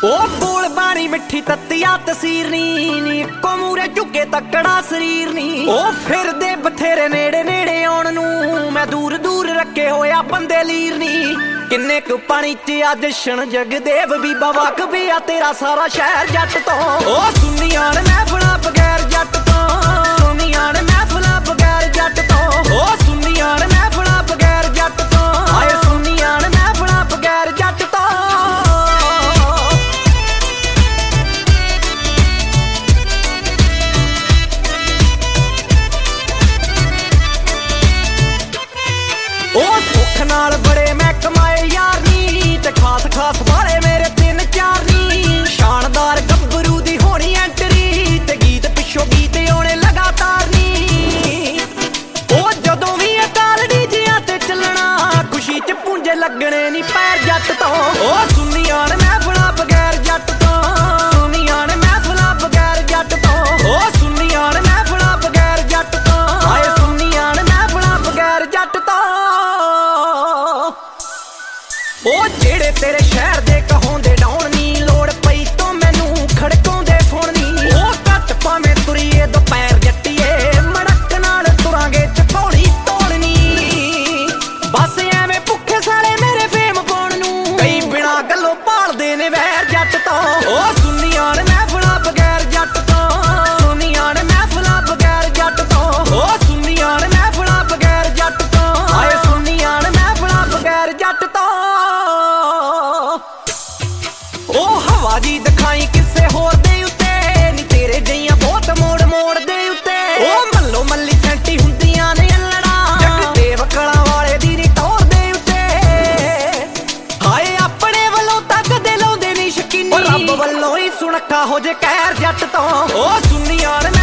ਉਹ ਬੋਲ ਬਾਣੀ ਮਿੱਠੀ ਤੱਤੀਆ ਤਸੀਰ ਨੀ ਇੱਕੋ ਮੂਰੇ ਝੁਕੇ ਤੱਕੜਾ ਸਰੀਰ ਨੀ ਉਹ ਫਿਰਦੇ ਬਥੇਰੇ ਨੇੜੇ ਨੇੜੇ ਆਉਣ ਨੂੰ ਮੈਂ ਦੂਰ ਦੂਰ ਰੱਖੇ ਹੋਇਆ ਬੰਦੇ ਲੀਰ ਨੀ ਕਿੰਨੇ ਕੁ ਪਾਣੀ ਚ ਆ ਜਸ਼ਨ ਜਗਦੇਵ ਬੀਬਾ ਵਕਬੀ ਆ ਤੇਰਾ ਸਾਰਾ ਸ਼ਹਿਰ ਜੱਟ ਤੋਂ ਉਹ ਸੁਨੀਆਂ ਨੇ ਮਹਿਫਲਾਂ ਬਗੈਰ ਜੱਟ ਤੋਂ ਸੁਨੀਆਂ ਨੇ ਮਹਿਫਲਾਂ ਬਗੈਰ ਜੱਟ ਤੋਂ ਉਹ ਸੁਨੀਆਂ ਨੇ ਮਹਿਫਲਾਂ ਬਗੈਰ ਜੱਟ ਤੋਂ ਹਾਏ ਸੁਨੀਆਂ ਨੇ ਮਹਿਫਲਾਂ ਬਗੈਰ ਜੱਟ ਤੋਂ ਉਹ ਸੁੱਖ ਨਾਲ ਬੜੇ ਮੈਂ ਕਮਾਏ ਯਾਰ ਨੀ ਤੇ ਖਾਸ ਖਾਸ ਵਾਲੇ ਮੇਰੇ ਤਿੰਨ ਚਾਰ ਨੀ ਸ਼ਾਨਦਾਰ ਗੱਭਰੂ ਦੀ ਹੋਣੀ ਐਂਟਰੀ ਤੇ ਗੀਤ ਪਿੱਛੋਂ ਗੀਤ ਆਉਣੇ ਲਗਾਤਾਰ ਨੀ ਉਹ ਜਦੋਂ ਵੀ ਅਕਾਲੜੀ ਜਿਆਂ ਤੇ ਚੱਲਣਾ ਖੁਸ਼ੀ ਚ ਪੁੰਜੇ ਲੱਗਣੇ ਨੀ ਪੈਰ ਜੱਟ ਤੋਂ ਉਹ ਸੁਨੀਆਂ ਨੇ ਮਹਿਫਲਾਂ ਬਗੈਰ ਜੱਟ ਤੋਂ ਸੁਨੀਆਂ ਨੇ ਮਹਿਫਲਾਂ ਬਗੈਰ ਜੱਟ ਤੋਂ ਉਹ ਸੁਨੀਆਂ ਨੇ ਮਹਿਫਲਾਂ ਬਗੈਰ ਜੱਟ ਤੋਂ ਹਾਏ ਸੁਨੀਆਂ ਨੇ ਮਹਿਫਲਾਂ ਬਗੈਰ ਜੱਟ ਤੋਂ ਉਹ ਜਿਹੜੇ ਤੇਰੇ ਸ਼ਹਿਰ ਦੇ ਕਹਾਉਂਦੇ ਡਾਉਣ ਨੀ ਲੋੜ ਪਈ ਤੋਂ ਮੈਨੂੰ ਖੜਕਾਉਂਦੇ ਫੋਨ ਨੀ ਉਹ ਘੱਟ ਭਾਵੇਂ ਤੁਰੀਏ ਦੁਪਹਿਰ ਜੱਟੀਏ ਮੜਕ ਨਾਲ ਤੁਰਾਂਗੇ ਚਕੌੜੀ ਤੋੜਨੀ ਬਸ ਐਵੇਂ ਭੁੱਖੇ ਸਾਲੇ ਮੇਰੇ ਫੇਮ ਪਾਉਣ ਨੂੰ ਕਈ ਬਿਨਾਂ ਗੱਲੋਂ ਭਾਲਦੇ ਨੇ ਵੈਰ ਜੱਟ ਤੋਂ ਉਹ ਸੁਨੀਆਂ ਨੇ ਮਹਿਫਲਾਂ ਬਗੈਰ ਜੱਟ ਤੋਂ ਸੁਨੀਆਂ ਨੇ ਮਹਿਫਲਾਂ ਬਗੈਰ ਜੱਟ ਤੋਂ ਉਹ ਸੁਨੀਆਂ ਨੇ ਮਹਿਫਲਾਂ ਬਗੈਰ ਜੱਟ ਤੋਂ ਹਾਏ ਸੁਨੀਆਂ ਨੇ ਮਹਿਫਲਾਂ ਬਗੈਰ ਜੱਟ ਤੋਂ ਉਹ ਹਵਾ ਜੀ ਦਿਖਾਈ ਕਿਸੇ ਹੋਰ ਦੇ ਉੱਤੇ ਨੀ ਤੇਰੇ ਜਈਆਂ ਬਹੁਤ ਮੋੜ ਮੋੜ ਦੇ ਉੱਤੇ ਉਹ ਮੱਲੋ ਮੱਲੀ ਸੈਂਟੀ ਹੁੰਦੀਆਂ ਨੇ ਅਲੜਾ ਜਗਦੇਵ ਕਲਾਂ ਵਾਲੇ ਦੀ ਨੀ ਟੌਰ ਦੇ ਉੱਤੇ ਹਾਏ ਆਪਣੇ ਵੱਲੋਂ ਤੱਕ ਦੇ ਲਾਉਂਦੇ ਨੀ ਸ਼ਕੀਨੀ ਰੱਬ ਵੱਲੋਂ ਹੀ ਸੁਣਖਾ ਹੋ ਜੇ ਕਹਿਰ ਜੱਟ ਤੋਂ ਉਹ ਸੁਨੀਆਂ ਨੇ